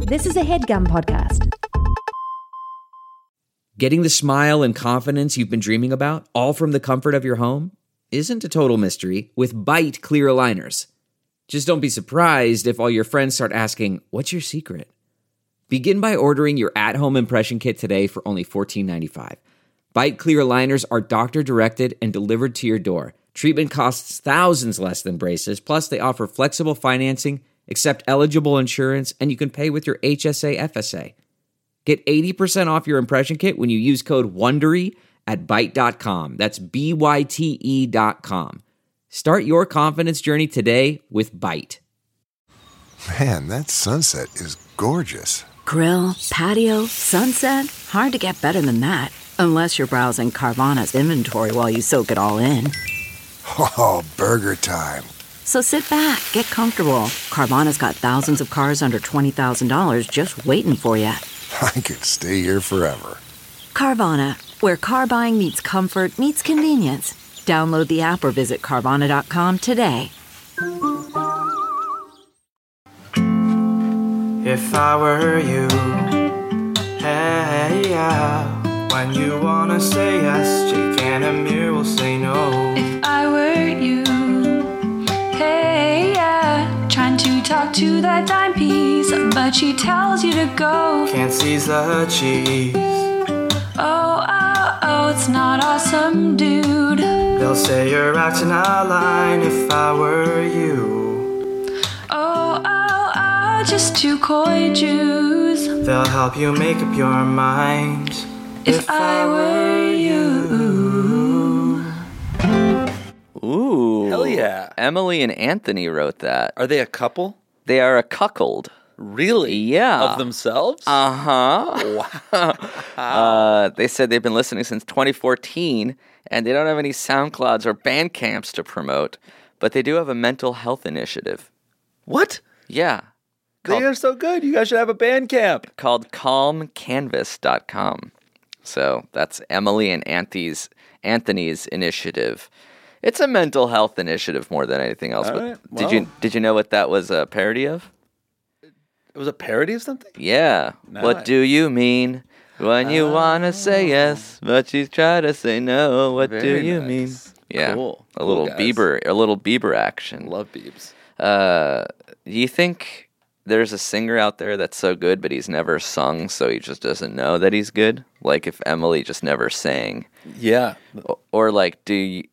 This is a HeadGum podcast. Getting the smile and confidence you've been dreaming about, all from the comfort of your home, isn't a total mystery with Byte clear aligners. Just don't be surprised if all your friends start asking, "What's your secret?" Begin by ordering your at-home impression kit today for only $14.95. Byte clear aligners are doctor-directed and delivered to your door. Treatment costs thousands less than braces, plus they offer flexible financing, accept eligible insurance, and you can pay with your HSA FSA. Get 80% off your impression kit when you use code WONDERY at Byte.com. That's BYTE.com. Start your confidence journey today with Byte. Man, that sunset is gorgeous. Grill, patio, sunset. Hard to get better than that. Unless you're browsing Carvana's inventory while you soak it all in. Oh, burger time. So sit back, get comfortable. Carvana's got thousands of cars under $20,000 just waiting for you. I could stay here forever. Carvana, where car buying meets comfort meets convenience. Download the app or visit Carvana.com today. If I were you, hey, yeah. When you wanna say yes, Jake and Amir will say no. If I were you, hey, yeah. Trying to talk to that dime piece, but she tells you to go. Can't seize the cheese. Oh, it's not awesome, dude. They'll say you're acting out of line if I were you. Oh, just two coy Jews. They'll help you make up your mind. If I were you. Ooh. Hell yeah. Emily and Anthony wrote that. Are they a couple? They are a cuckold. Really? Yeah. Of themselves? Uh-huh. Wow. They said they've been listening since 2014, and they don't have any SoundClouds or Bandcamps to promote, but they do have a mental health initiative. What? Yeah. They are so good. You guys should have a band camp. Called calmcanvas.com. So that's Emily and Anthony's initiative. It's a mental health initiative more than anything else. All But right. Well. Did you know what that was a parody of? It was a parody of something? Yeah. Nice. What do you mean when you want to say yes, but you try to say no? What do Very you nice. mean? Yeah. Cool. A little guys. Bieber action. Love Biebs. Do you think there's a singer out there that's so good, but he's never sung, so he just doesn't know that he's good? Like if Emily just never sang. Yeah. Or like,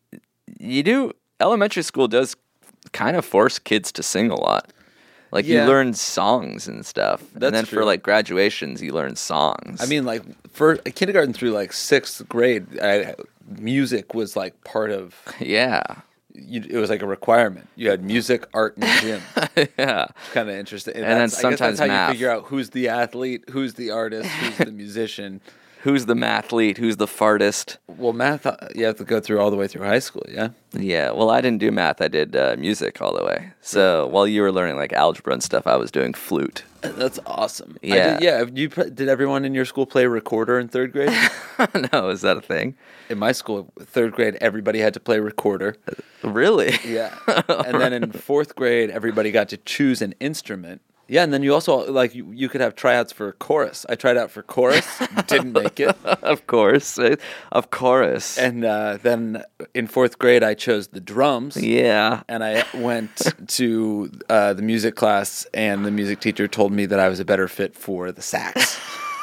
elementary school does kind of force kids to sing a lot. Like you Yeah. learn songs and stuff. That's and then for true. like graduations, you learn songs. I mean, like, for kindergarten through, like, 6th grade, music was, like, part of... yeah. It was like a requirement. You had music, art, and gym. Yeah. Kind of interesting. And then I guess sometimes that's how math. you figure out who's the athlete, who's the artist, who's the musician. Who's the mathlete? Who's the fartist? Well, math, you have to go through all the way through high school, yeah? Yeah, well, I didn't do math. I did music all the way. So while you were learning like algebra and stuff, I was doing flute. That's awesome. Yeah. Did everyone in your school play recorder in 3rd grade? No, is that a thing? In my school, 3rd grade, everybody had to play recorder. Really? Yeah. And then in 4th grade, everybody got to choose an instrument. Yeah, and then you also, like, you could have tryouts for chorus. I tried out for chorus, didn't make it. Of course. Of course. And then in 4th grade, I chose the drums. Yeah. And I went to the music class, and the music teacher told me that I was a better fit for the sax.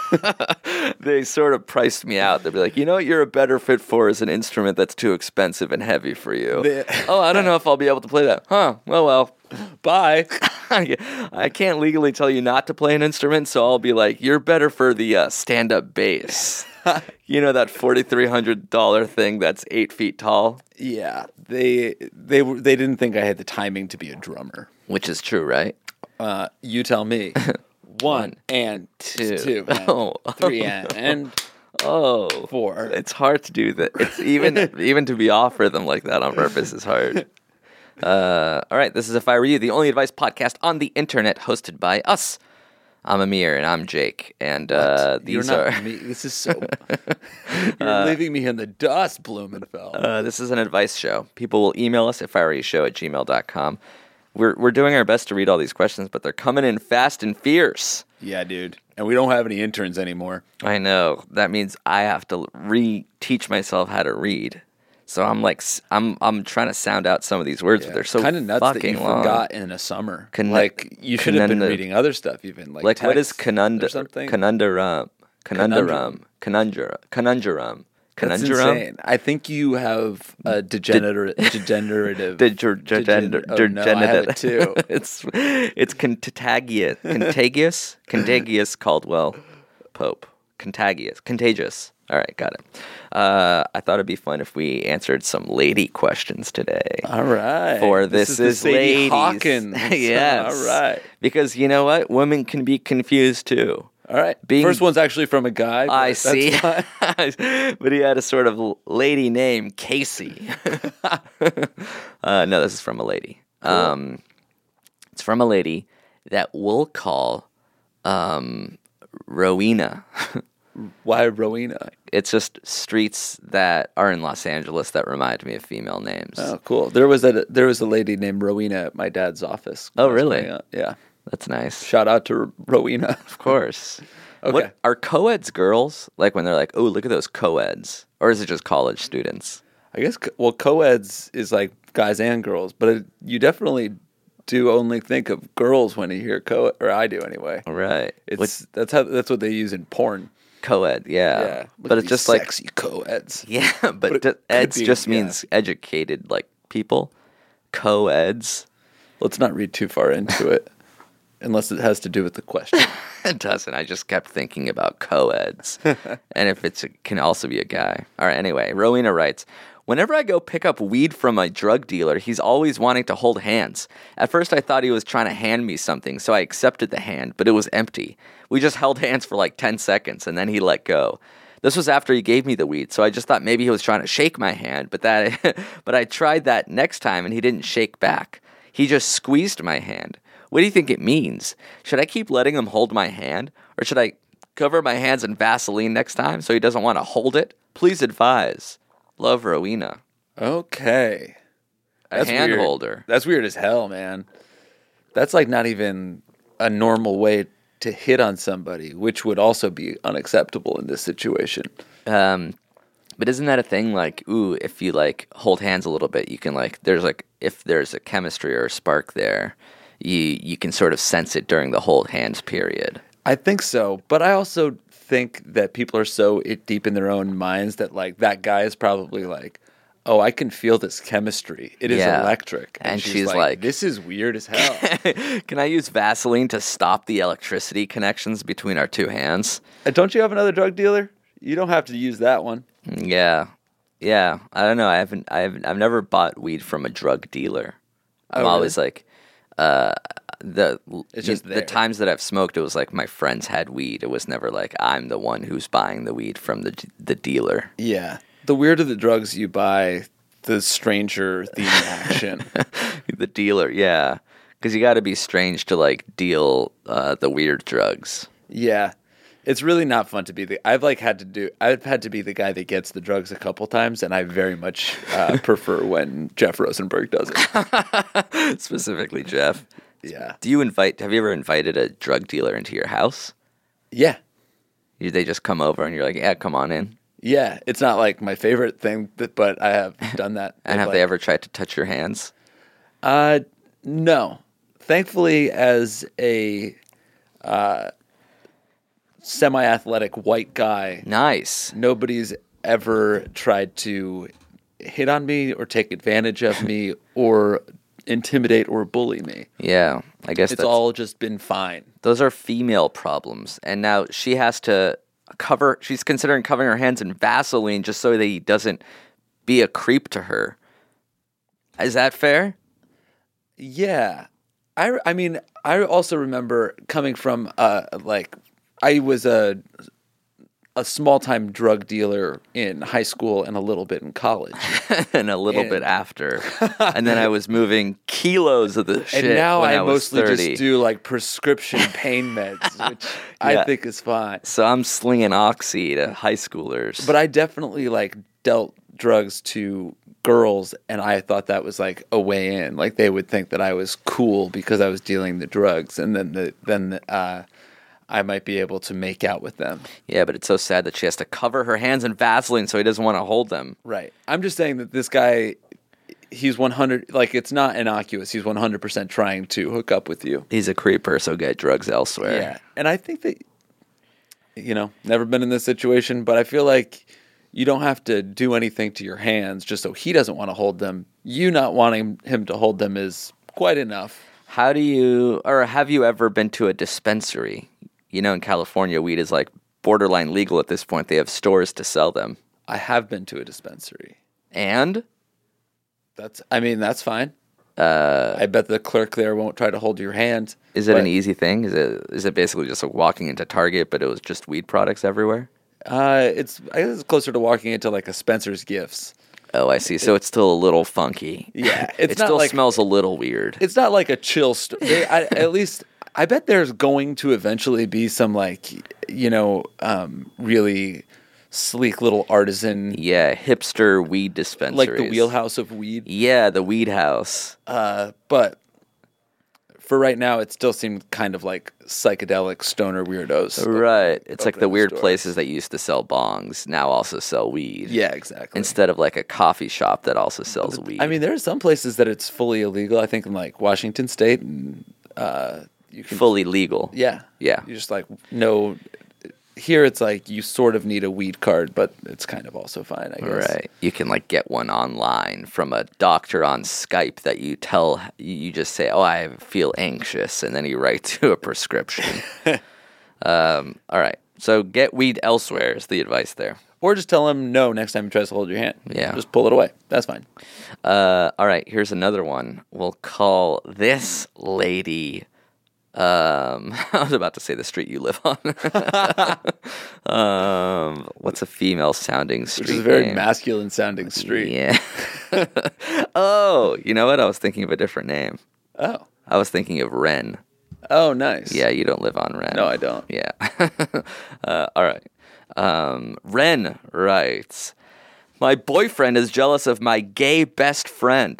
They sort of priced me out. They'd be like, you know what you're a better fit for is an instrument that's too expensive and heavy for you. Oh, I don't know if I'll be able to play that. Huh, well. Bye. I can't legally tell you not to play an instrument, so I'll be like, you're better for the stand-up bass. You know that $4,300 thing that's 8 feet tall? Yeah, they didn't think I had the timing to be a drummer. Which is true, right? You tell me. 1 and 2 and 3 and 4. It's hard to do that. It's even to be off rhythm like that on purpose is hard. All right, this is If I Were You, the only advice podcast on the internet, hosted by us. I'm Amir, and I'm Jake, and these You're are... not me. This is so... You're leaving me in the dust, Blumenfeld. This is an advice show. People will email us, ifarewyoushow@gmail.com. We're doing our best to read all these questions, but they're coming in fast and fierce. Yeah, dude. And we don't have any interns anymore. I know. That means I have to re-teach myself how to read. So I'm like, I'm trying to sound out some of these words, but they're so kind of nuts fucking that you long. forgot in a summer. Like you should have been reading other stuff, even like what is or something. conundrum? That's insane. I think you have a degenerative. Oh, no, I have it too. It's contagious Caldwell Pope. Contagious. All right, got it. I thought it'd be fun if we answered some lady questions today. All right. For This is Sadie Ladies. Hawkins. Yes. All right. Because you know what? Women can be confused too. All right. First one's actually from a guy. I that's see. fine. But he had a sort of lady name, Casey. No, this is from a lady. Cool. It's from a lady that we'll call Rowena. Why Rowena? It's just streets that are in Los Angeles that remind me of female names. Oh, cool. There was a lady named Rowena at my dad's office. Oh, really? Yeah. That's nice. Shout out to Rowena. Of course. Okay. What are co-eds girls? Like when they're like, oh, look at those co-eds. Or is it just college students? I guess, co-eds is like guys and girls, but you definitely do only think of girls when you hear co-ed, or I do anyway. Right. That's what they use in porn. Co-ed, yeah. But it's just like sexy co-eds. Yeah, but it eds could be, just means educated, like people. Co-eds. Let's not read too far into it, unless it has to do with the question. It doesn't. I just kept thinking about co-eds, and if it can also be a guy. All right. Anyway, Rowena writes, whenever I go pick up weed from a drug dealer, he's always wanting to hold hands. At first, I thought he was trying to hand me something, so I accepted the hand, but it was empty. We just held hands for like 10 seconds, and then he let go. This was after he gave me the weed, so I just thought maybe he was trying to shake my hand, but I tried that next time, and he didn't shake back. He just squeezed my hand. What do you think it means? Should I keep letting him hold my hand, or should I cover my hands in Vaseline next time so he doesn't want to hold it? Please advise. Love, Rowena. Okay. That's hand weird. holder. That's weird as hell, man. That's like not even a normal way to hit on somebody, which would also be unacceptable in this situation. But isn't that a thing? Like, ooh, if you like hold hands a little bit, you can like, if there's a chemistry or a spark there, you can sort of sense it during the hold hands period. I think so, but I also think that people are so deep in their own minds that like that guy is probably like, oh, I can feel this chemistry. It is electric. And she's like, this is weird as hell. Can I use Vaseline to stop the electricity connections between our two hands? Don't you have another drug dealer? You don't have to use that one. Yeah. I don't know. I've never bought weed from a drug dealer. I'm always like, the times that I've smoked, it was like my friends had weed. It was never like I'm the one who's buying the weed from the dealer. Yeah. The weirder the drugs you buy, the stranger the action. The dealer, yeah. Because you got to be strange to like deal the weird drugs. Yeah. It's really not fun to be I've had to be the guy that gets the drugs a couple times, and I very much prefer when Jeff Rosenberg does it. Specifically Jeff. Yeah. Have you ever invited a drug dealer into your house? Yeah. They just come over and you're like, yeah, come on in. Yeah. It's not like my favorite thing, but I have done that. And have they ever tried to touch your hands? No. Thankfully, as a semi-athletic white guy, nice. Nobody's ever tried to hit on me or take advantage of me or intimidate or bully me. Yeah, I guess it's all just been fine. Those are female problems, and now she has to she's considering covering her hands in Vaseline just so that he doesn't be a creep to her. Is that fair? Yeah. I mean, I also remember coming from I was a small-time drug dealer in high school and a little bit in college. And a little bit after. And then I was moving kilos of the shit. And now when I mostly 30. Just do like prescription pain meds, which I think is fine. So I'm slinging Oxy to high schoolers. But I definitely like dealt drugs to girls, and I thought that was like a way in. Like they would think that I was cool because I was dealing the drugs, and then I might be able to make out with them. Yeah, but it's so sad that she has to cover her hands in Vaseline so he doesn't want to hold them. Right. I'm just saying that this guy, he's 100, like, it's not innocuous. He's 100% trying to hook up with you. He's a creeper, so get drugs elsewhere. Yeah. And I think that, never been in this situation, but I feel like you don't have to do anything to your hands just so he doesn't want to hold them. You not wanting him to hold them is quite enough. Have you ever been to a dispensary? In California, weed is like borderline legal at this point. They have stores to sell them. I have been to a dispensary. And? That's fine. I bet the clerk there won't try to hold your hand. Is it an easy thing? Is it basically just like walking into Target, but it was just weed products everywhere? I guess it's closer to walking into like a Spencer's Gifts. Oh, I see. So it's still a little funky. Yeah. It still smells a little weird. It's not like a chill store. At least I bet there's going to eventually be some really sleek little artisan. Yeah, hipster weed dispensaries. Like the wheelhouse of weed. Yeah, the weed house. But for right now, it still seemed kind of like psychedelic stoner weirdos. Right. It's like the weird store. places that used to sell bongs now also sell weed. Yeah, exactly. Instead of like a coffee shop that also sells weed. I mean, there are some places that it's fully illegal. I think in like Washington State, and you can fully legal. Yeah. Yeah. You just no. Here it's like you sort of need a weed card, but it's kind of also fine, I guess. Right. You can like get one online from a doctor on Skype that you just say, "Oh, I feel anxious," and then he writes you a prescription. All right. So get weed elsewhere is the advice there. Or just tell him no next time he tries to hold your hand. Yeah. Just pull it away. That's fine. All right. Here's another one. We'll call this lady. I was about to say the street you live on. What's a female-sounding street? Which is a very name? masculine-sounding street. Yeah. Oh, you know what? I was thinking of a different name. Oh. I was thinking of Ren. Oh, nice. Yeah, you don't live on Ren. No, I don't. Yeah. All right. Ren writes, "My boyfriend is jealous of my gay best friend."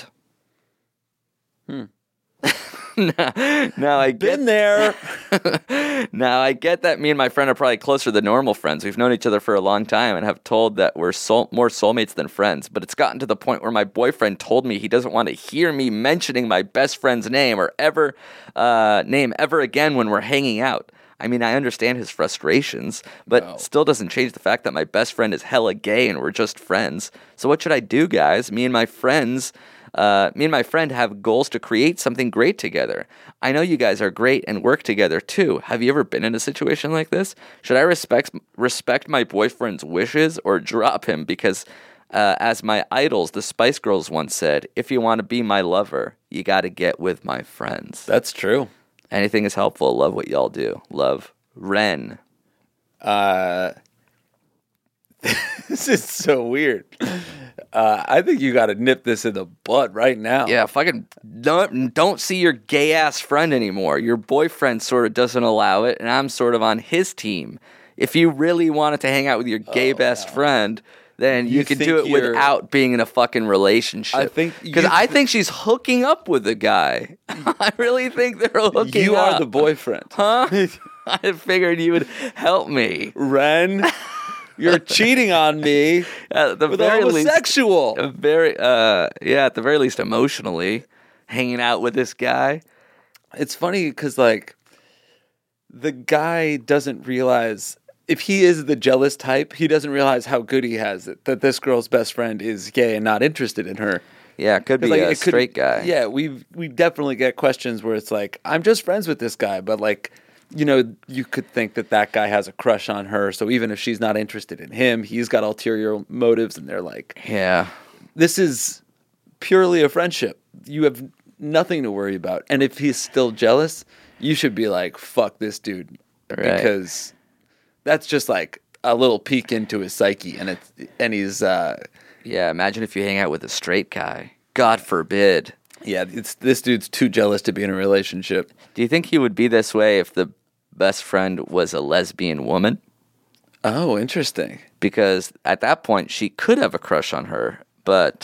Now I get there. Now I get that me and my friend are probably closer than normal friends. We've known each other for a long time and have told that we're more soulmates than friends. But it's gotten to the point where my boyfriend told me he doesn't want to hear me mentioning my best friend's name or ever again when we're hanging out. I mean, I understand his frustrations, but still doesn't change the fact that my best friend is hella gay and we're just friends. So what should I do, guys? Me and my friend have goals to create something great together. I know you guys are great and work together too. Have you ever been in a situation like this? Should I respect my boyfriend's wishes or drop him? Because as my idols, the Spice Girls once said, if you want to be my lover, you got to get with my friends. That's true. Anything is helpful. Love what y'all do. Love, Ren. This is so weird. I think you got to nip this in the butt right now. Yeah, fucking don't see your gay ass friend anymore. Your boyfriend sort of doesn't allow it, and I'm sort of on his team. If you really wanted to hang out with your gay best friend, then you can do it without being in a fucking relationship. I think she's hooking up with the guy. I really think they're hooking up. You are the boyfriend. Huh? I figured you would help me. Ren, you're cheating on me at the with very homosexual. At the very least emotionally, hanging out with this guy. It's funny because, like, the guy doesn't realize... If he is the jealous type, he doesn't realize how good he has it, that this girl's best friend is gay and not interested in her. Yeah, it could be a straight guy. Yeah, we definitely get questions where it's like, I'm just friends with this guy, but like, you could think that guy has a crush on her, so even if she's not interested in him, he's got ulterior motives, and they're like, yeah, this is purely a friendship. You have nothing to worry about. And if he's still jealous, you should be like, fuck this dude. Right. Because... that's just like a little peek into his psyche, and he's yeah. Imagine if you hang out with a straight guy. God forbid. Yeah, this dude's too jealous to be in a relationship. Do you think he would be this way if the best friend was a lesbian woman? Oh, interesting. Because at that point she could have a crush on her, but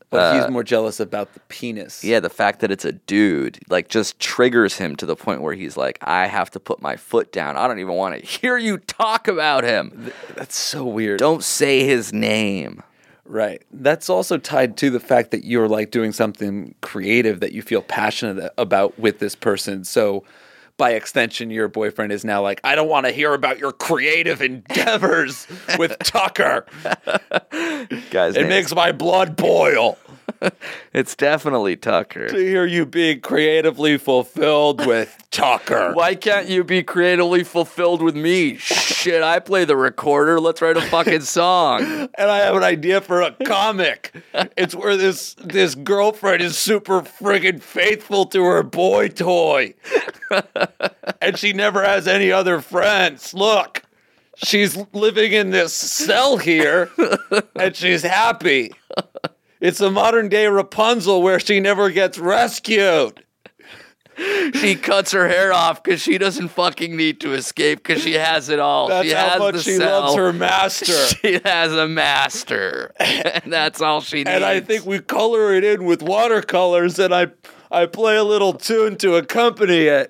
But he's more jealous about the penis. Yeah, the fact that it's a dude, like, just triggers him to the point where he's like, I have to put my foot down. I don't even want to hear you talk about him. That's so weird. Don't say his name. Right. That's also tied to the fact that you're like doing something creative that you feel passionate about with this person. So by extension, your boyfriend is now like, I don't want to hear about your creative endeavors with Tucker. Guys, It makes my blood boil it's definitely Tucker. to hear you being creatively fulfilled with Tucker. Why can't you be creatively fulfilled with me? Shit, I play the recorder. Let's write a fucking song. And I have an idea for a comic. It's where this girlfriend is super friggin' faithful to her boy toy. And she never has any other friends. Look, she's living in this cell here, and she's happy. It's a modern day Rapunzel where she never gets rescued. She cuts her hair off because she doesn't fucking need to escape because she has it all. That's she how has much the she cell. loves her master. She has a master, and that's all she needs. And I think we color it in with watercolors, and I play a little tune to accompany it.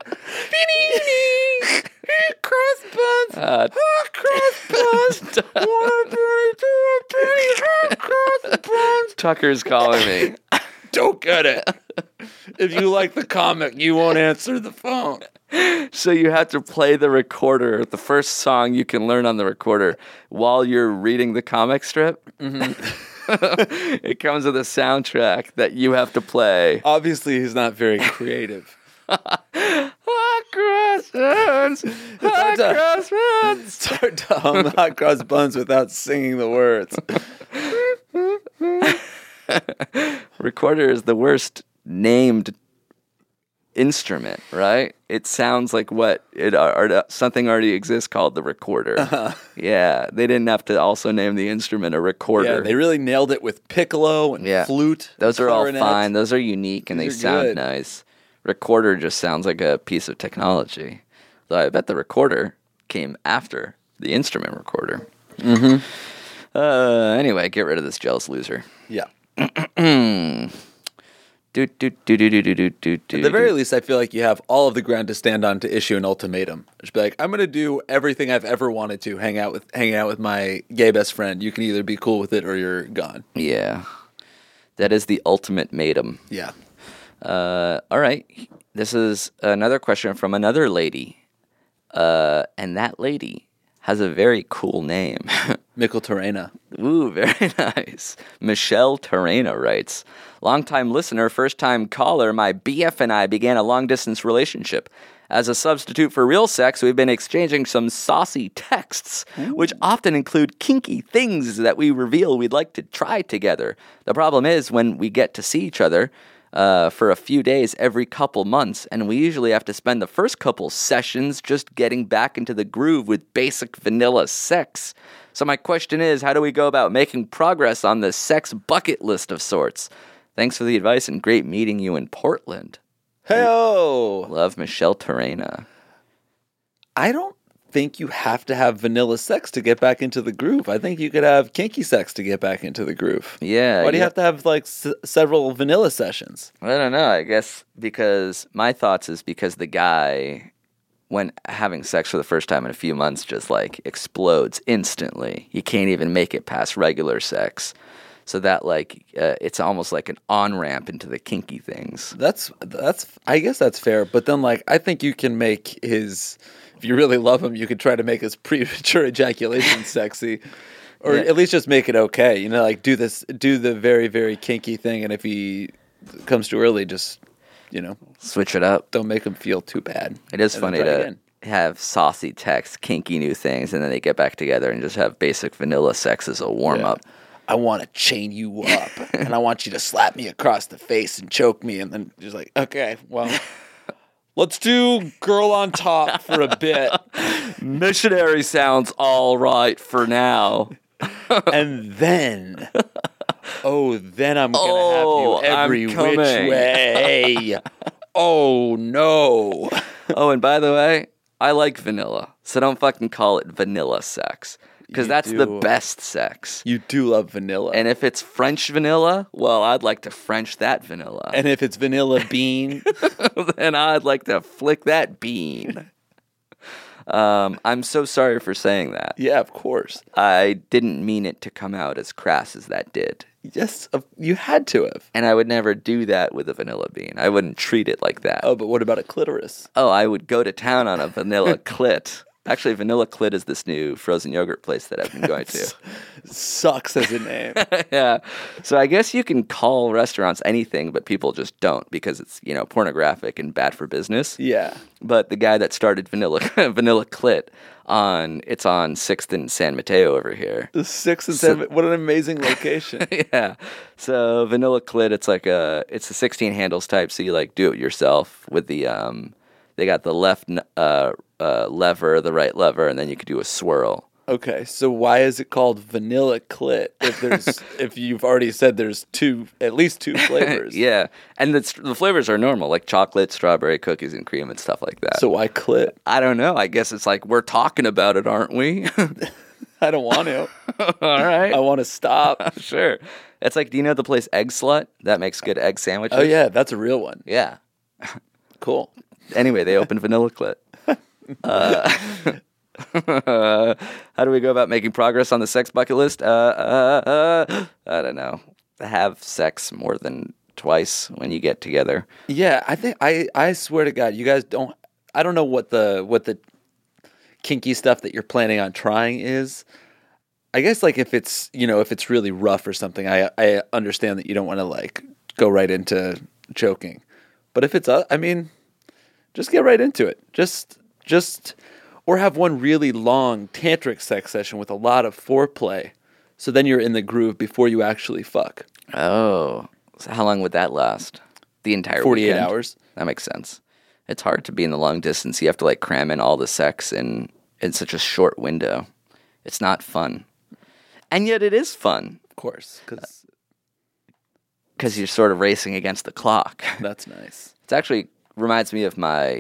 Crossbuns, crossbuns, crossbuns. Tucker's calling me. Don't get it. If you like the comic, you won't answer the phone. So you have to play the recorder, the first song you can learn on the recorder, while you're reading the comic strip. Mm-hmm. It comes with a soundtrack that you have to play. Obviously, he's not very creative. Hot cross buns, hot cross buns. It's hard to hum hot cross buns without singing the words. Recorder is the worst named instrument, right? It sounds like something already exists called the recorder. Uh-huh. Yeah, they didn't have to also name the instrument a recorder. Yeah, they really nailed it with piccolo and flute. Those are clarinet. all fine. Those are unique and they sound nice. Recorder just sounds like a piece of technology. Though I bet the recorder came after the instrument recorder. Mm-hmm. Anyway, get rid of this jealous loser. Yeah. At the very least, I feel like you have all of the ground to stand on to issue an ultimatum. Just be like, I'm going to do everything I've ever wanted to, hang out with my gay best friend. You can either be cool with it or you're gone. Yeah. That is the ultimate matum. Yeah. All right. This is another question from another lady. And that lady has a very cool name. Mikkel Terena. Ooh, very nice. Michelle Terena writes, longtime listener, first-time caller, my BF and I began a long-distance relationship. As a substitute for real sex, we've been exchanging some saucy texts, which often include kinky things that we reveal we'd like to try together. The problem is, when we get to see each other for a few days every couple months, and we usually have to spend the first couple sessions just getting back into the groove with basic vanilla sex. So my question is, how do we go about making progress on the sex bucket list of sorts? Thanks for the advice and great meeting you in Portland. Hey-o! Love, Michelle Terena. I don't think you have to have vanilla sex to get back into the groove. I think you could have kinky sex to get back into the groove. Yeah. Why do you have to have like several vanilla sessions? I don't know. I guess because my thoughts is because the guy, when having sex for the first time in a few months, just like explodes instantly. You can't even make it past regular sex. So that like it's almost like an on-ramp into the kinky things. That's I guess that's fair. But then like I think you can make his, if you really love him, you could try to make his premature ejaculation sexy. Or at least just make it okay. You know, like do the very, very kinky thing, and if he comes too early, just, you know, switch it up. Don't make him feel too bad. It is funny to have saucy texts, kinky new things, and then they get back together and just have basic vanilla sex as a warm-up. Yeah. I want to chain you up, and I want you to slap me across the face and choke me, and then just like, okay, well, let's do girl on top for a bit. Missionary sounds all right for now. And then, then I'm going to have you every which way. Oh, no. Oh, and by the way, I like vanilla, so don't fucking call it vanilla sex. because You that's the do. best sex. You do love vanilla. And if it's French vanilla, well, I'd like to French that vanilla. And if it's vanilla bean, then I'd like to flick that bean. I'm so sorry for saying that. yeah, of course. I didn't mean it to come out as crass as that did. Yes, you had to have. And I would never do that with a vanilla bean. I wouldn't treat it like that. Oh, but what about a clitoris? Oh, I would go to town on a vanilla clit. Actually, Vanilla Clit is this new frozen yogurt place that I've been going to. Sucks as a name. Yeah. So I guess you can call restaurants anything, but people just don't because it's, pornographic and bad for business. Yeah. But the guy that started Vanilla Clit it's on 6th and San Mateo over here. The 6th and 7th. What an amazing location. Yeah. So Vanilla Clit, it's a 16 handles type, so you do it yourself with the they got the left lever, the right lever, and then you could do a swirl. Okay, so why is it called vanilla clit if you've already said there's at least two flavors? Yeah, and the flavors are normal, like chocolate, strawberry, cookies and cream, and stuff like that. So why clit? I don't know. I guess it's like we're talking about it, aren't we? I don't want to. All right. I want to stop. Sure. It's like, do you know the place Egg Slut that makes good egg sandwiches? Oh yeah, that's a real one. Yeah. Cool. Anyway, they opened Vanilla Clit. How do we go about making progress on the sex bucket list? I don't know. Have sex more than twice when you get together. Yeah, I think I swear to God, you guys don't. I don't know what the kinky stuff that you're planning on trying is. I guess if it's if it's really rough or something, I understand that you don't want to go right into choking. But if it's just get right into it. Just or have one really long tantric sex session with a lot of foreplay. So then you're in the groove before you actually fuck. Oh. So how long would that last? The entire 48 weekend? hours. That makes sense. It's hard to be in the long distance. You have to cram in all the sex in such a short window. It's not fun. And yet it is fun. Of course, because you're sort of racing against the clock. That's nice. It actually reminds me of my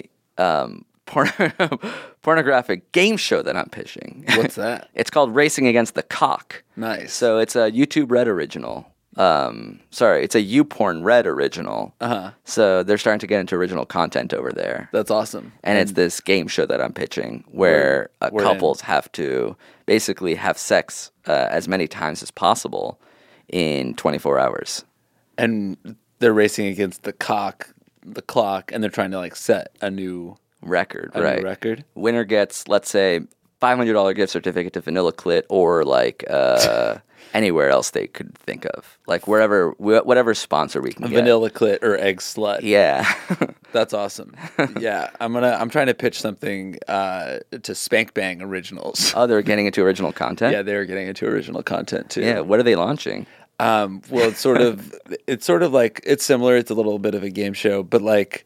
pornographic game show that I'm pitching. What's that? It's called Racing Against the Cock. Nice. So it's a YouTube Red original. It's a YouPorn Red original. Uh-huh. So they're starting to get into original content over there. That's awesome. And it's this game show that I'm pitching where we're couples have to basically have sex as many times as possible in 24 hours. And they're racing against the clock, and they're trying to set a new record. new Right. record. Winner gets, let's say, $500 gift certificate to Vanilla Clit or anywhere else they could think of, whatever sponsor we can get. Vanilla clit or egg slut. Yeah. That's awesome. Yeah, I'm trying to pitch something to Spank Bang Originals. Oh, they're getting into original content? Yeah, they're getting into original content too. Yeah, what are they launching? Well, it's sort of it's similar. It's a little bit of a game show, but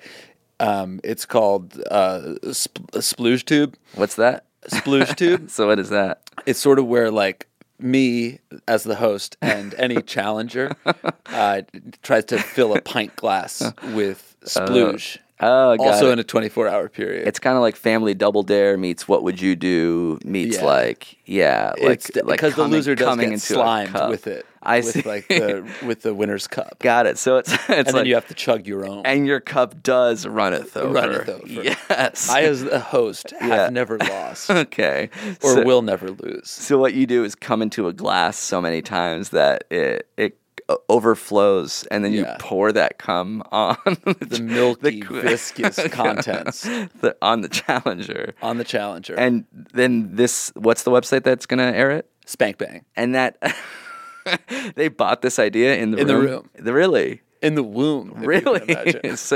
it's called Splooge Tube. What's that? Splooge Tube. So what is that? It's sort of where me as the host and any challenger tries to fill a pint glass with splooge. Oh, got also it. in a 24-hour period. It's kind of like Family Double Dare meets What Would You Do meets because the loser does coming get into a slimed cup. with it. I with see. with the winner's cup. Got it. So it's And then you have to chug your own. and your cup does runneth over. Runneth over. Yes. I, as a host, have Yeah. never lost Okay. or will never lose. So what you do is come into a glass so many times that it overflows, and then you Yeah. pour that cum on The milky, viscous contents on the challenger. on the challenger. And then what's the website that's going to air it? Spank Bang. And that they bought this idea in the room. Really? In the womb. if you can Really? imagine. So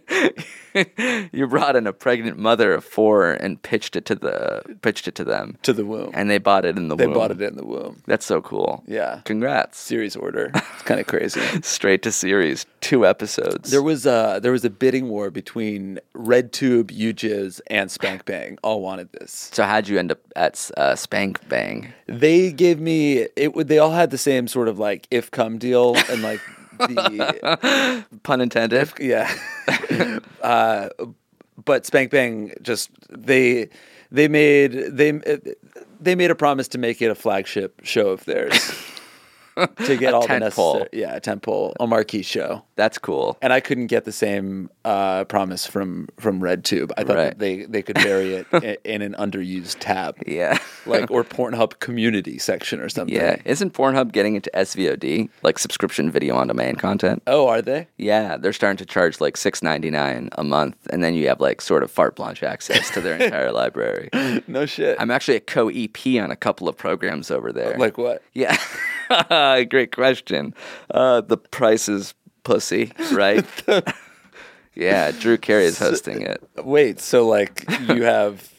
you brought in a pregnant mother of 4 and pitched it to them, To the womb. and they bought it in the They womb. bought it in the womb. That's so cool. Yeah. Congrats. Series order. It's kind of crazy. Straight to series, 2 episodes. There was a bidding war between RedTube, UJizz, and Spank Bang. All wanted this. So how'd you end up at Spank Bang? They gave me it. They all had the same sort of if come deal and the Pun intended. yeah. But Spank Bang just they they made a promise to make it a flagship show of theirs. To get all the necessary, a tentpole, a marquee show. That's cool. And I couldn't get the same promise from RedTube. I thought that they could bury it in an underused tab, or Pornhub community section or something. Yeah, isn't Pornhub getting into SVOD, like subscription video on demand content? Oh, are they? Yeah, they're starting to charge like $6.99 a month, and then you have like sort of carte blanche access to their entire library. No shit. I'm actually a co-EP on a couple of programs over there. Like what? Yeah. Great question. The Price is Pussy, right? Yeah, Drew Carey is hosting it. Wait, so like you have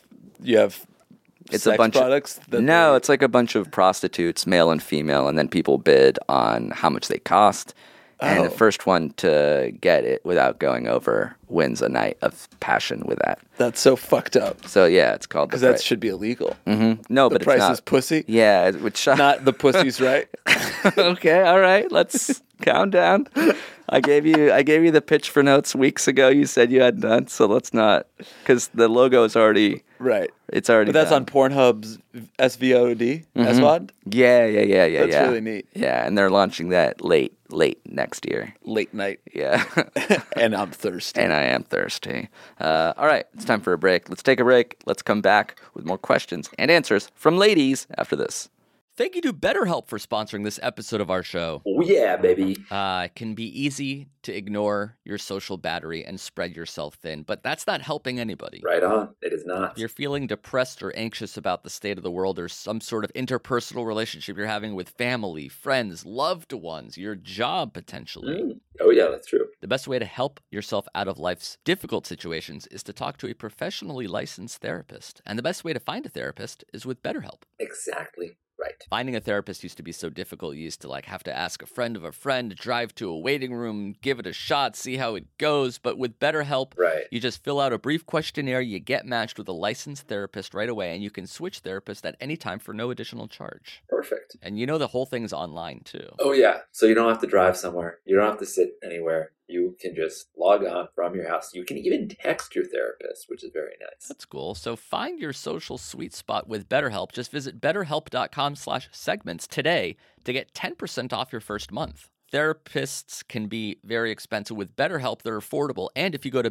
it's sex a bunch products? It's like a bunch of prostitutes, male and female, and then people bid on how much they cost. And the first one to get it without going over wins a night of passion with that. That's so fucked up. So yeah, it's called because that should be illegal. Mm-hmm. No, but the Price it's not. Is Pussy. Yeah, which not the pussy's right. Okay, all right. Let's calm down. I gave you the pitch for notes weeks ago. You said you had none, so let's not, because the logo is already right. It's already. But that's done. On Pornhub's SVOD, SVOD. Yeah. That's really neat. Yeah, and they're launching that late next year. Late night. Yeah. And I'm thirsty. And I am thirsty. All right, it's time for a break. Let's take a break. Let's come back with more questions and answers from ladies after this. Thank you to BetterHelp for sponsoring this episode of our show. Oh, yeah, baby. It can be easy to ignore your social battery and spread yourself thin, but that's not helping anybody. Right on. It is not. If you're feeling depressed or anxious about the state of the world or some sort of interpersonal relationship you're having with family, friends, loved ones, your job potentially. Oh, yeah, that's true. The best way to help yourself out of life's difficult situations is to talk to a professionally licensed therapist. And the best way to find a therapist is with BetterHelp. Exactly. Right. Finding a therapist used to be so difficult. You used to have to ask a friend of a friend, drive to a waiting room, give it a shot, see how it goes. But with BetterHelp, you just fill out a brief questionnaire, you get matched with a licensed therapist right away, and you can switch therapists at any time for no additional charge. Perfect. And the whole thing's online too. Oh, yeah. So you don't have to drive somewhere. You don't have to sit anywhere. You can just log on from your house. You can even text your therapist, which is very nice. That's cool. So find your social sweet spot with BetterHelp. Just visit betterhelp.com/segments today to get 10% off your first month. Therapists can be very expensive. With BetterHelp, they're affordable. And if you go to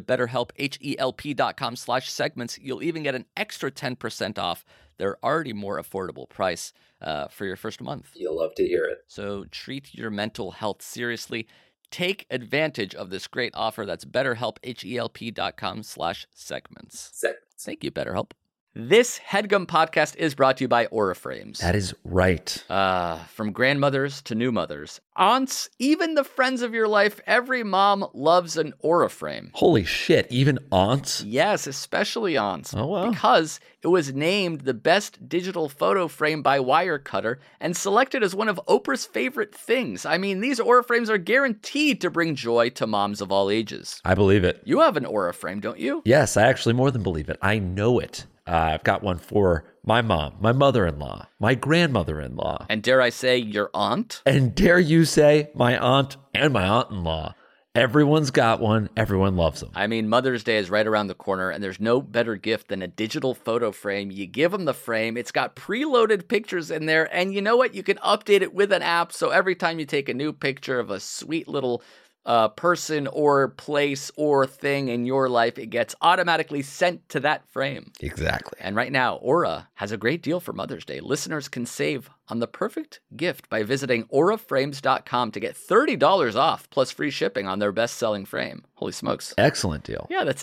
betterhelp.com/segments, you'll even get an extra 10% off their already more affordable price for your first month. You'll love to hear it. So treat your mental health seriously. Take advantage of this great offer. That's BetterHelp, HELP.com/segments. Thank you, BetterHelp. This HeadGum podcast is brought to you by Aura Frames. That is right. From grandmothers to new mothers, aunts, even the friends of your life, every mom loves an Aura frame. Holy shit, even aunts? Yes, especially aunts. Oh, wow. Because it was named the best digital photo frame by Wirecutter and selected as one of Oprah's favorite things. I mean, these Aura frames are guaranteed to bring joy to moms of all ages. I believe it. You have an Aura frame, don't you? Yes, I actually more than believe it. I know it. I've got one for my mom, my mother-in-law, my grandmother-in-law. And dare I say, your aunt? And dare you say, my aunt and my aunt-in-law. Everyone's got one. Everyone loves them. I mean, Mother's Day is right around the corner, and there's no better gift than a digital photo frame. You give them the frame. It's got preloaded pictures in there, and you know what? You can update it with an app, so every time you take a new picture of a sweet little person or place or thing in your life, it gets automatically sent to that frame. Exactly. And right now, Aura has a great deal for Mother's Day. Listeners can save on the perfect gift by visiting auraframes.com to get $30 off plus free shipping on their best-selling frame. Holy smokes. Excellent deal. Yeah, that's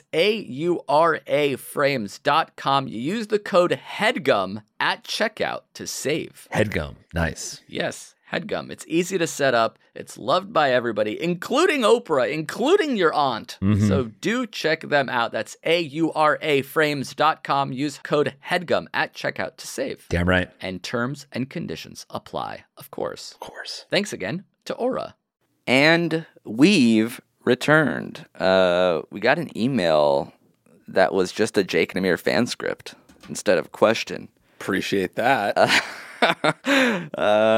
auraframes.com. You use the code HEADGUM at checkout to save. HeadGum. Nice. Yes. HeadGum. It's easy to set up. It's loved by everybody, including Oprah, including your aunt. Mm-hmm. So do check them out. That's auraframes.com. Use code HEADGUM at checkout to save. Damn right. And terms and conditions apply, of course. Of course. Thanks again to Aura. And we've returned. We got an email that was just a Jake and Amir fan script instead of a question. Appreciate that. And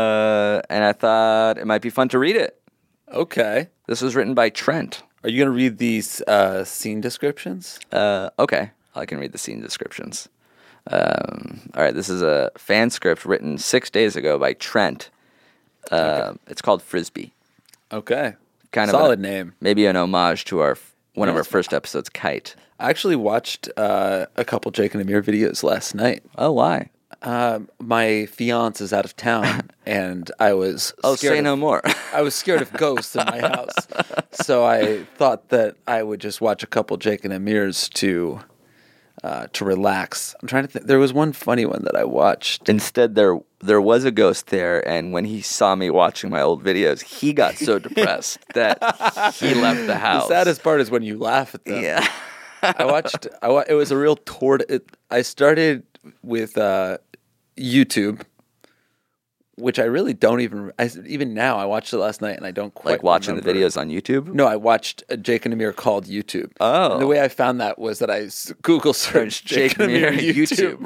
I thought it might be fun to read it. Okay. This was written by Trent. Are you going to read these scene descriptions? Okay. I can read the scene descriptions. All right, this is a fan script written 6 days ago by Trent. It's called Frisbee. Okay. Kind of solid name. Maybe an homage to one of our first episodes, Kite. I actually watched a couple Jake and Amir videos last night. Oh, why? My fiance is out of town, and I was say no more. I was scared of ghosts in my house, so I thought that I would just watch a couple Jake and Amirs to relax. I'm trying to think. There was one funny one that I watched. Instead, there was a ghost there, and when he saw me watching my old videos, he got so depressed that he left the house. The saddest part is when you laugh at them. Yeah. It was a real I started with YouTube, which I really don't even now. I watched it last night and I don't quite like watching remember. the videos on YouTube. No, I watched Jake and Amir called YouTube. Oh, and the way I found that was that I Google searched Jake and Amir YouTube.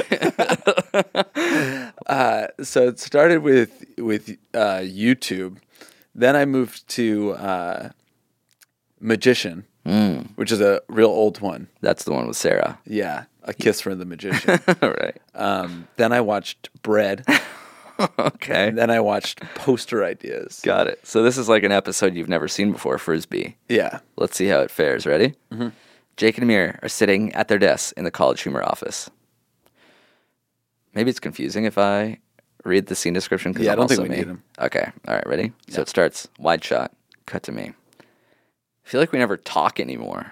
Right. So it started with YouTube. Then I moved to Magician, which is a real old one. That's the one with Sarah. Yeah, A Kiss from the Magician. Right. Then I watched Bread. Okay. And then I watched Poster Ideas. Got it. So this is like an episode you've never seen before, Frisbee. Yeah. Let's see how it fares. Ready? Mm-hmm. Jake and Amir are sitting at their desks in the College Humor office. Maybe it's confusing if I read the scene description. Yeah, I don't think we need them. Okay. All right. Ready? Yeah. So it starts wide shot. Cut to me. I feel like we never talk anymore.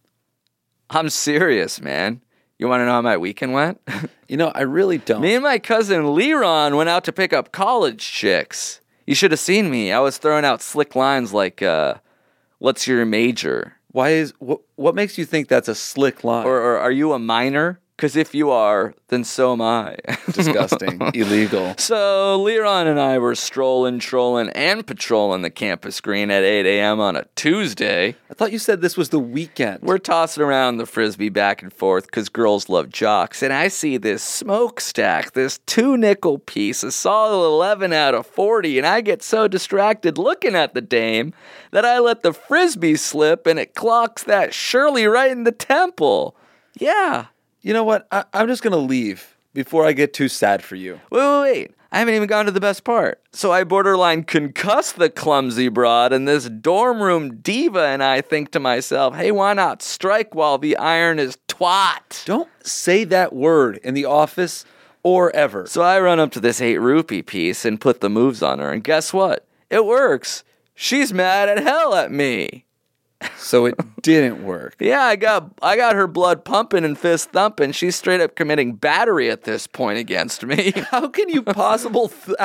I'm serious, man. You want to know how my weekend went? I really don't. Me and my cousin Leron went out to pick up college chicks. You should have seen me. I was throwing out slick lines like, what's your major? What makes you think that's a slick line? Or are you a minor? Because if you are, then so am I. Disgusting. Illegal. So Leron and I were strolling, trolling, and patrolling the campus green at 8 a.m. on a Tuesday. I thought you said this was the weekend. We're tossing around the Frisbee back and forth because girls love jocks. And I see this smokestack, this 2-nickel piece, a solid 11 out of 40. And I get so distracted looking at the dame that I let the Frisbee slip and it clocks that Shirley right in the temple. Yeah. You know what? I'm just going to leave before I get too sad for you. Wait. I haven't even gone to the best part. So I borderline concuss the clumsy broad, and this dorm room diva and I think to myself, hey, why not strike while the iron is twat? Don't say that word in the office or ever. So I run up to this 8 rupee piece and put the moves on her, and guess what? It works. She's mad at hell at me. So it didn't work. Yeah, I got her blood pumping and fist thumping. She's straight up committing battery at this point against me. How can you possibly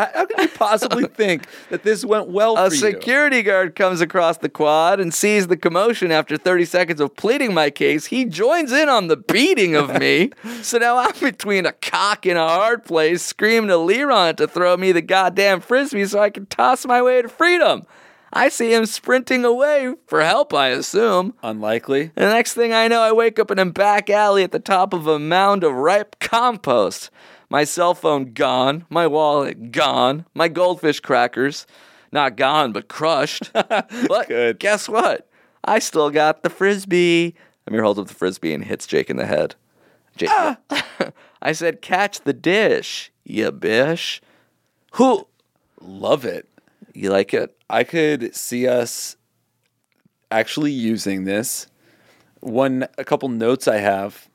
think that this went well for you? A security guard comes across the quad and sees the commotion after 30 seconds of pleading my case. He joins in on the beating of me. So now I'm between a cock and a hard place, screaming to Leron to throw me the goddamn Frisbee so I can toss my way to freedom. I see him sprinting away for help, I assume. Unlikely. And the next thing I know, I wake up in a back alley at the top of a mound of ripe compost. My cell phone gone, my wallet gone, my goldfish crackers not gone but crushed. But Good. Guess what? I still got the Frisbee. Amir holds up the Frisbee and hits Jake in the head. Jake, I said, catch the dish, you bish. Who? Love it. You like it? I could see us actually using this. A couple notes I have.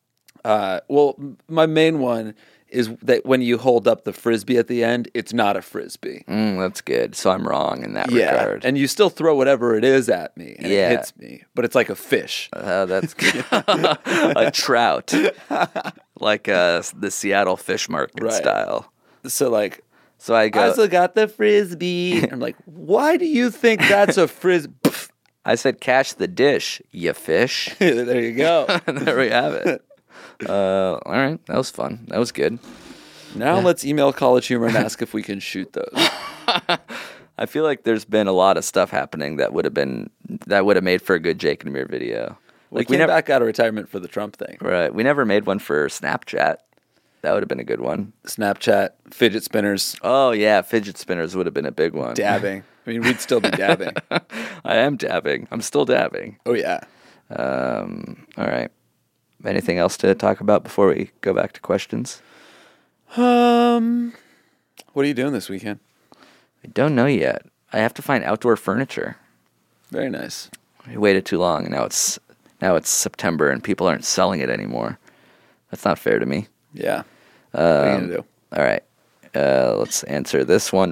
My main one is that when you hold up the Frisbee at the end, it's not a Frisbee. That's good. So I'm wrong in that regard. And you still throw whatever it is at me, and it hits me. But it's like a fish. That's good. A trout. Like the Seattle fish market style. So I go, I still got the Frisbee. I'm like, why do you think that's a Frisbee? I said, catch the dish, you fish. There you go. There we have it. All right. That was fun. That was good. Now let's email College Humor and ask if we can shoot those. I feel like there's been a lot of stuff happening that would have made for a good Jake and Amir video. We came back out of retirement for the Trump thing. Right. We never made one for Snapchat. That would have been a good one. Snapchat, fidget spinners. Oh, yeah. Fidget spinners would have been a big one. Dabbing. I mean, we'd still be dabbing. I am dabbing. I'm still dabbing. Oh, yeah. All right. Anything else to talk about before we go back to questions? What are you doing this weekend? I don't know yet. I have to find outdoor furniture. Very nice. I waited too long, and now it's September, and people aren't selling it anymore. That's not fair to me. Yeah. What are you gonna do? All right. Let's answer this one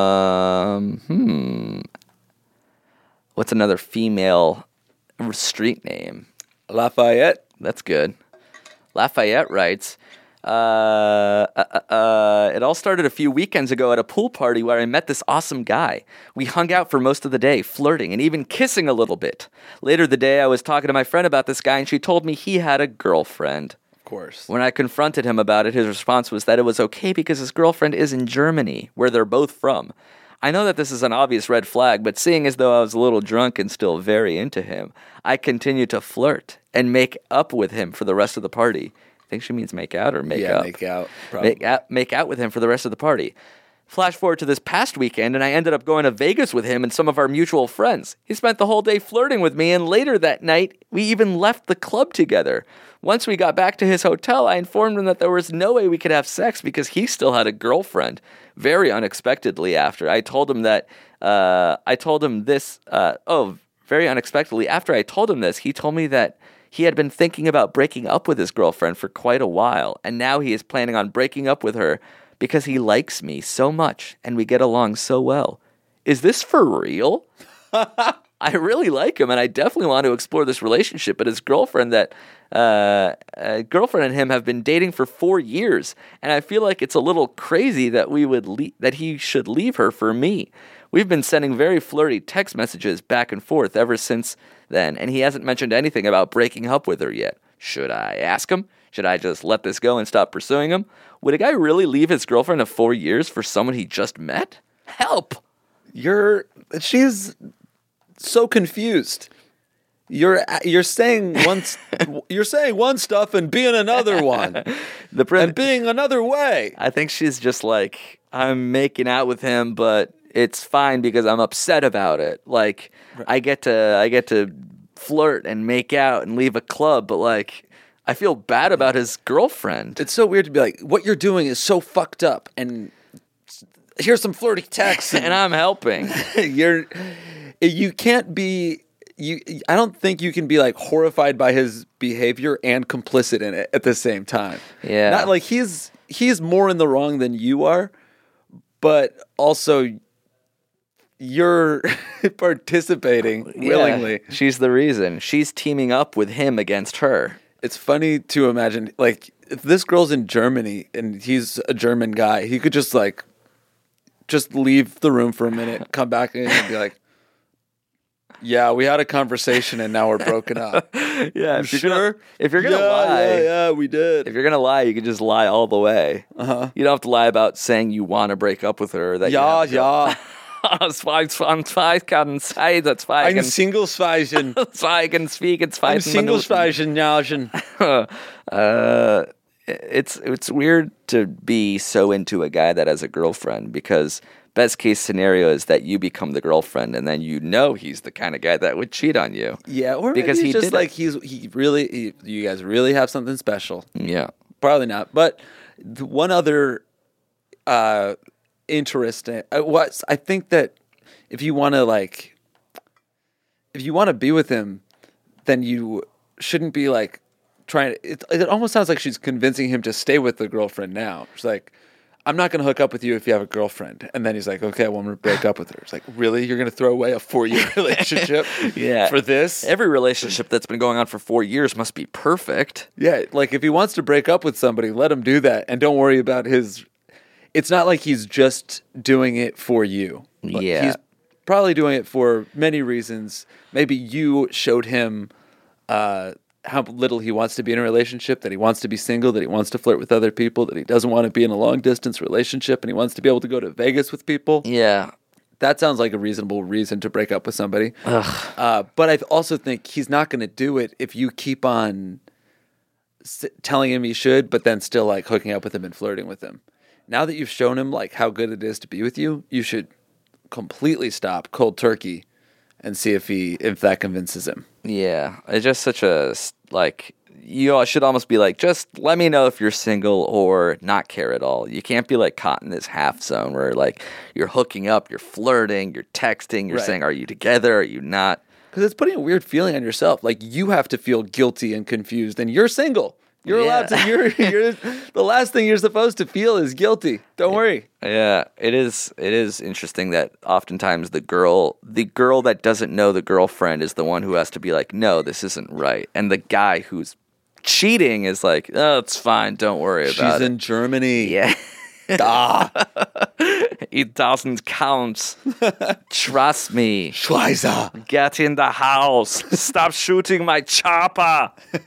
from what's another female street name? Lafayette. That's good. Lafayette writes, it all started a few weekends ago at a pool party where I met this awesome guy. We hung out for most of the day, flirting and even kissing a little bit. Later the day, I was talking to my friend about this guy, and she told me he had a girlfriend. Of course. When I confronted him about it, his response was that it was okay because his girlfriend is in Germany, where they're both from. I know that this is an obvious red flag, but seeing as though I was a little drunk and still very into him, I continued to flirt and make up with him for the rest of the party. I think she means make out or make up. Make out. Probably. Make out with him for the rest of the party. Flash forward to this past weekend, and I ended up going to Vegas with him and some of our mutual friends. He spent the whole day flirting with me, and later that night, we even left the club together. Once we got back to his hotel, I informed him that there was no way we could have sex because he still had a girlfriend. Very unexpectedly after, I told him this, very unexpectedly after I told him this, he told me that he had been thinking about breaking up with his girlfriend for quite a while, and now he is planning on breaking up with her because he likes me so much and we get along so well. Is this for real? I really like him, and I definitely want to explore this relationship. But his girlfriend and him have been dating for 4 years, and I feel like it's a little crazy that that he should leave her for me. We've been sending very flirty text messages back and forth ever since then, and he hasn't mentioned anything about breaking up with her yet. Should I ask him? Should I just let this go and stop pursuing him? Would a guy really leave his girlfriend of 4 years for someone he just met? Help! She's so confused. You're saying one stuff and being another one, and being another way. I think she's just like, I'm making out with him, but it's fine because I'm upset about it. Like, right. I get to flirt and make out and leave a club, but like, I feel bad about his girlfriend. It's so weird to be like, what you're doing is so fucked up, and here's some flirty texts, and I'm helping. You can't be. I don't think you can be like horrified by his behavior and complicit in it at the same time. Yeah, not like he's more in the wrong than you are, but also you're participating willingly. She's the reason. She's teaming up with him against her. It's funny to imagine, like, if this girl's in Germany and he's a German guy, he could just leave the room for a minute, come back in and be like, yeah, we had a conversation and now we're broken up. Yeah, if you're gonna lie, yeah, we did. If you're gonna lie, you can just lie all the way. You don't have to lie about saying you want to break up with her. That ja. I'm single Zweigin. I'm single Zweigin. It's weird to be so into a guy that has a girlfriend, because best case scenario is that you become the girlfriend, and then you know he's the kind of guy that would cheat on you. Yeah, or because he's just like you guys really have something special. Yeah, probably not. But one other interesting. I think that if you want to be with him, then you shouldn't be like trying to. It almost sounds like she's convincing him to stay with the girlfriend now. She's like, I'm not going to hook up with you if you have a girlfriend. And then he's like, okay, well, I'm going to break up with her. It's like, really? You're going to throw away a 4-year relationship for this? Every relationship that's been going on for 4 years must be perfect. Yeah, like if he wants to break up with somebody, let him do that. And don't worry about his... It's not like he's just doing it for you. Yeah. He's probably doing it for many reasons. Maybe you showed him how little he wants to be in a relationship, that he wants to be single, that he wants to flirt with other people, that he doesn't want to be in a long-distance relationship, and he wants to be able to go to Vegas with people. Yeah. That sounds like a reasonable reason to break up with somebody. But I also think he's not going to do it if you keep on telling him he should, but then still like hooking up with him and flirting with him. Now that you've shown him like how good it is to be with you, you should completely stop cold turkey and see if that convinces him. Yeah, it's just such a like you all should almost be like, just let me know if you're single or not care at all. You can't be like caught in this half zone where like you're hooking up, you're flirting, you're texting, you're Right. saying, are you together? Are you not? Because it's putting a weird feeling on yourself. Like you have to feel guilty and confused, and you're single. You're allowed to. You're the last thing you're supposed to feel is guilty. Don't worry. Yeah, it is interesting that oftentimes the girl that doesn't know the girlfriend is the one who has to be like, no, this isn't right. And the guy who's cheating is like, oh, it's fine, don't worry about She's it. in Germany. Yeah. Ah, It doesn't count. Trust me. Schweizer. Get in the house. Stop shooting my chopper.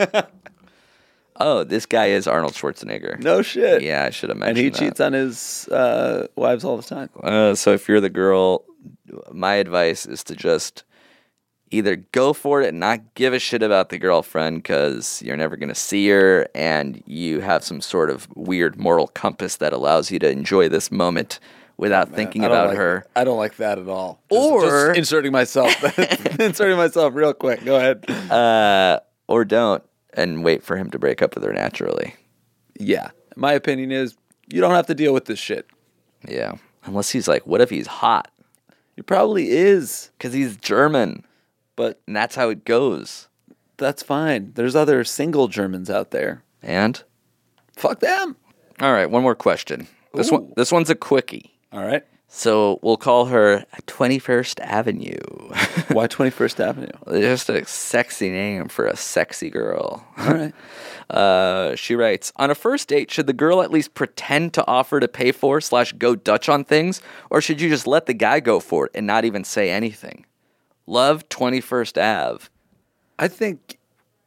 Oh, this guy is Arnold Schwarzenegger. No shit. Yeah, I should have And mentioned he that. cheats on his wives all the time. So if you're the girl, my advice is to just either go for it and not give a shit about the girlfriend because you're never going to see her and you have some sort of weird moral compass that allows you to enjoy this moment without thinking I don't about like- her. I don't like that at all. Or- just inserting myself real quick. Go ahead. Or don't and wait for him to break up with her naturally. Yeah. My opinion is you don't have to deal with this shit. Yeah. Unless he's like, what if he's hot? He probably is, Because he's German. but And that's how it goes. that's fine. There's other single Germans out there. And? Fuck them. All right, one more question. This one's a quickie. All right. So we'll call her 21st Avenue. Why 21st Avenue? Just a sexy name for a sexy girl. All right. She writes, on a first date, should the girl at least pretend to offer to pay for / go Dutch on things? Or should you just let the guy go for it and not even say anything? Love 21st Ave. I think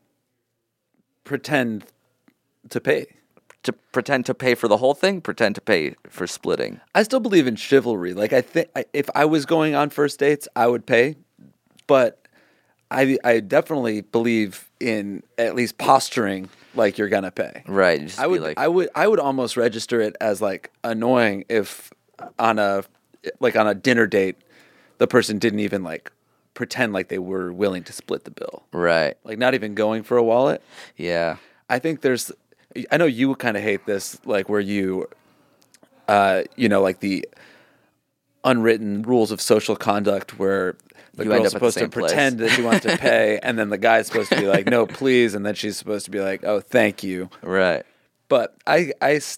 pretend to pay. To pretend to pay for the whole thing? Pretend to pay for splitting? I still believe in chivalry. Like I think if I was going on first dates, I would pay, but I definitely believe in at least posturing like you're gonna pay. Right. Just I would be like, I would almost register it as like annoying if on a dinner date the person didn't even like pretend like they were willing to split the bill. right. Like not even going for a wallet. Yeah. I think I know you kind of hate this, like where you, like the unwritten rules of social conduct where the You end girl's up at the supposed to same place. pretend that she wants to pay, and then the guy's supposed to be like, no, please, and then she's supposed to be like, oh, thank you. Right. But I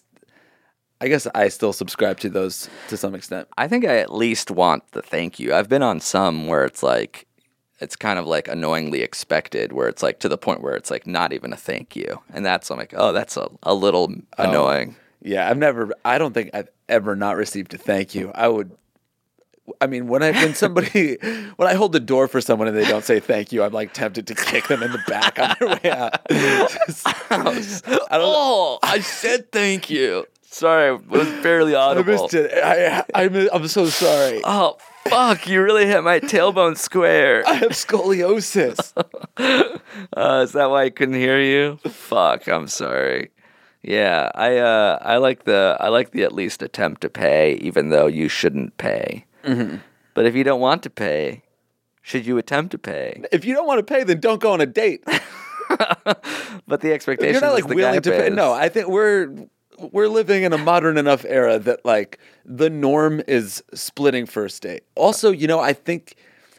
guess I still subscribe to those to some extent. I think I at least want the thank you. I've been on some where it's like, it's kind of like annoyingly expected, where it's like to the point where it's like not even a thank you. And that's, I'm like, oh, that's a little annoying. Yeah, I don't think I've ever not received a thank you. When I hold the door for someone and they don't say thank you, I'm like tempted to kick them in the back on their way out. I said thank you. Sorry, it was barely I audible. missed it. I'm so sorry. Oh, fuck, you really hit my tailbone square. I have scoliosis. Is that why I couldn't hear you? Fuck, I'm sorry. Yeah, I like the at least attempt to pay, even though you shouldn't pay. Mm-hmm. But if you don't want to pay, should you attempt to pay? If you don't want to pay, then don't go on a date. But the expectation You're not is like the guy willing to pay. pays. No, I think we're living in a modern enough era that like the norm is splitting first date. Also, I think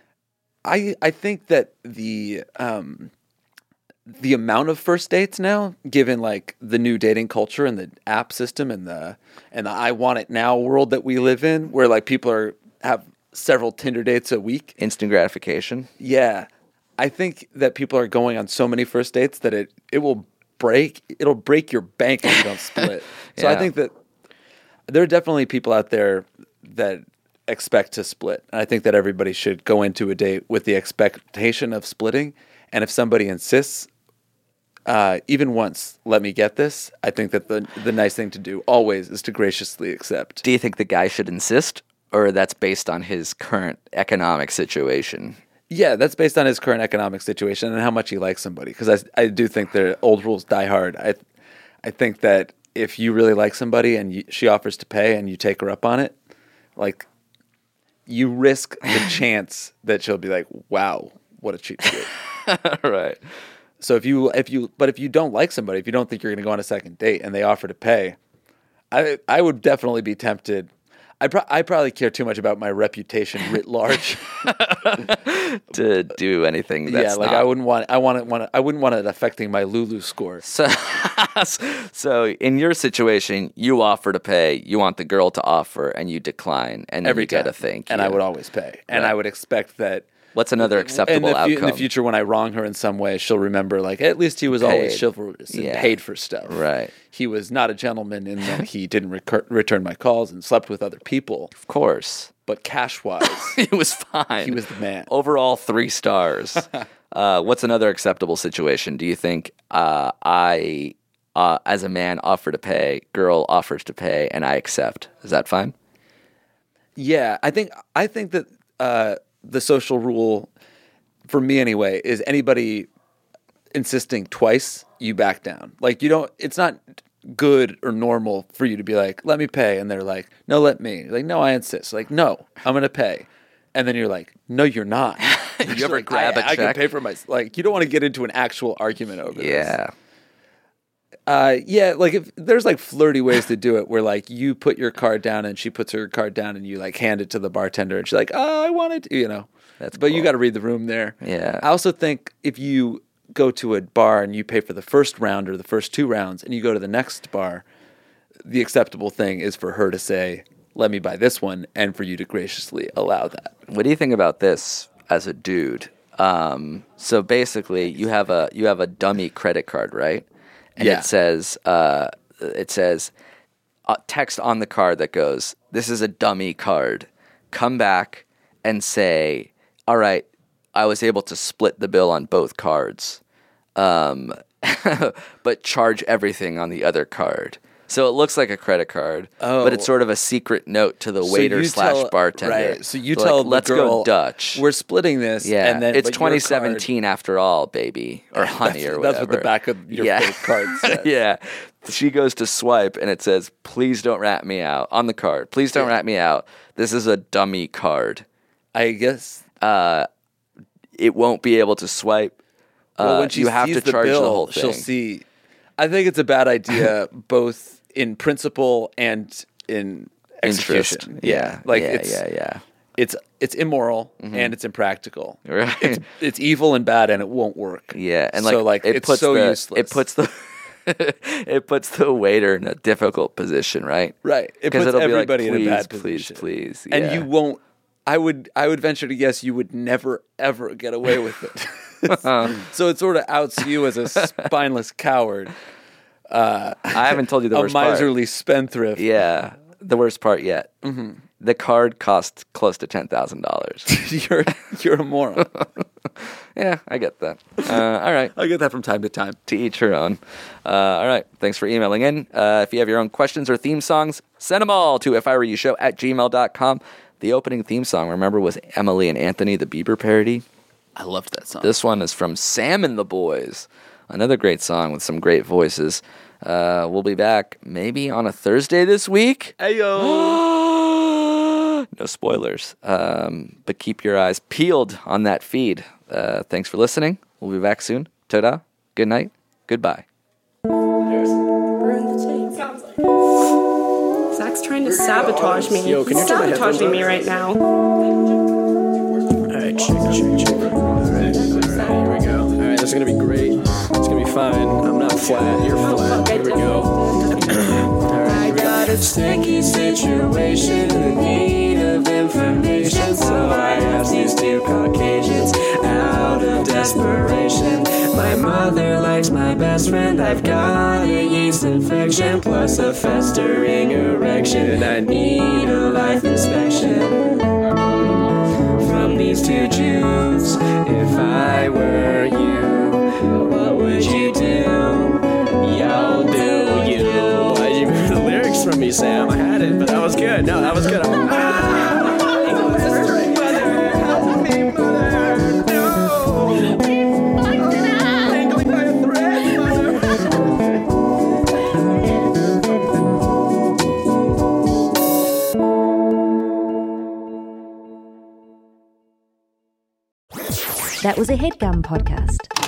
that the amount of first dates now, given like the new dating culture and the app system and the I want it now world that we live in, where like people have several Tinder dates a week. Instant gratification. Yeah. I think that people are going on so many first dates that it'll break your bank if you don't split. So I Yeah. think that there are definitely people out there that expect to split. And I think that everybody should go into a date with the expectation of splitting. And if somebody insists, even once, let me get this, I think that the nice thing to do always is to graciously accept. Do you think the guy should insist, or that's based on his current economic situation? Yeah, that's based on his current economic situation and how much he likes somebody. Because I do think the old rules die hard. I think that if you really like somebody and she offers to pay and you take her up on it, like you risk the chance that she'll be like, "Wow, what a cheapskate." Right. So if you don't like somebody, if you don't think you're going to go on a second date and they offer to pay, I would definitely be tempted. I probably care too much about my reputation writ large to do anything. That's like not... I wouldn't want it affecting my Lulu score. So in your situation, you offer to pay, you want the girl to offer, and you decline, and then you get a thank you. And I would always pay, and I would expect that. What's another acceptable outcome? In the future, when I wrong her in some way, she'll remember, like, at least he was always chivalrous and paid for stuff. Right. He was not a gentleman in that he didn't return my calls and slept with other people. Of course. But cash-wise, he was fine. He was the man. Overall, 3 stars. What's another acceptable situation? Do you think I, as a man, offer to pay, girl offers to pay, and I accept? Is that fine? Yeah, I think that the social rule, for me anyway, is anybody insisting twice, you back down. Like, it's not good or normal for you to be like, let me pay. And they're like, no, let me. You're like, no, I insist. Like, no, I'm going to pay. And then you're like, no, you're not. You ever like, grab a check? I can pay for myself. Like, you don't want to get into an actual argument over this. Yeah. Like if there's like flirty ways to do it where like you put your card down and she puts her card down and you like hand it to the bartender and she's like, oh, I wanted to, That's but cool. you got to read the room there. Yeah. I also think if you go to a bar and you pay for the first round or the first 2 rounds and you go to the next bar, the acceptable thing is for her to say, let me buy this one, and for you to graciously allow that. What do you think about this as a dude? So basically you have a dummy credit card, right? And it says text on the card that goes, this is a dummy card. Come back and say, all right, I was able to split the bill on both cards, but charge everything on the other card. So it looks like a credit card, but it's sort of a secret note to the waiter / bartender. Right. So you tell let's the girl, go Dutch. We're splitting this. Yeah, and then it's 2017 after all, baby, or honey, or whatever. That's what the back of your fake card says. Yeah. She goes to swipe, and it says, please don't rat me out, on the card. Please don't rat me out. This is a dummy card. I guess. It won't be able to swipe. Well, when she you have sees to charge the bill, the whole thing. She'll see. I think it's a bad idea, both in principle and in execution. It's immoral and it's impractical. Right. It's evil and bad, and it won't work. Yeah, and so it's so useless. It puts the it puts the waiter in a difficult position, right? Right. It puts everybody in a bad position. Please. And you won't. I would venture to guess you would never ever get away with it. So it sort of outs you as a spineless coward. I haven't told you the worst part. A miserly spendthrift. Yeah, the worst part yet. Mm-hmm. The card cost close to $10,000. You're a moron. Yeah, I get that. All right. I get that from time to time. To each her own. All right. Thanks for emailing in. If you have your own questions or theme songs, send them all to ifIWereYouShow@gmail.com. The opening theme song, remember, was Emily and Anthony, the Bieber parody. I loved that song. This one is from Sam and the Boys. Another great song with some great voices. We'll be back maybe on a Thursday this week. Ayo. No spoilers. But keep your eyes peeled on that feed. Thanks for listening. We'll be back soon. Ta-da. Good night. Goodbye. Zach's trying to sabotage me. Yo, can you He's turn my headphones sabotaging on? me right now. Alright, check. Alright, here we go. Alright, this is gonna be great. It's gonna be fine. I'm not flat, you're flat. Here we go. Alright, here we go. A sticky situation in need of information, so I asked these 2 Caucasians out of desperation. My mother likes my best friend. I've got a yeast infection plus a festering erection, and I need a life inspection from these 2 Jews. If I were you, what would you do? Y'all do you. Why did you remember the lyrics from me, Sam? I had it, but that was good. No, that was good. That was a HeadGum podcast.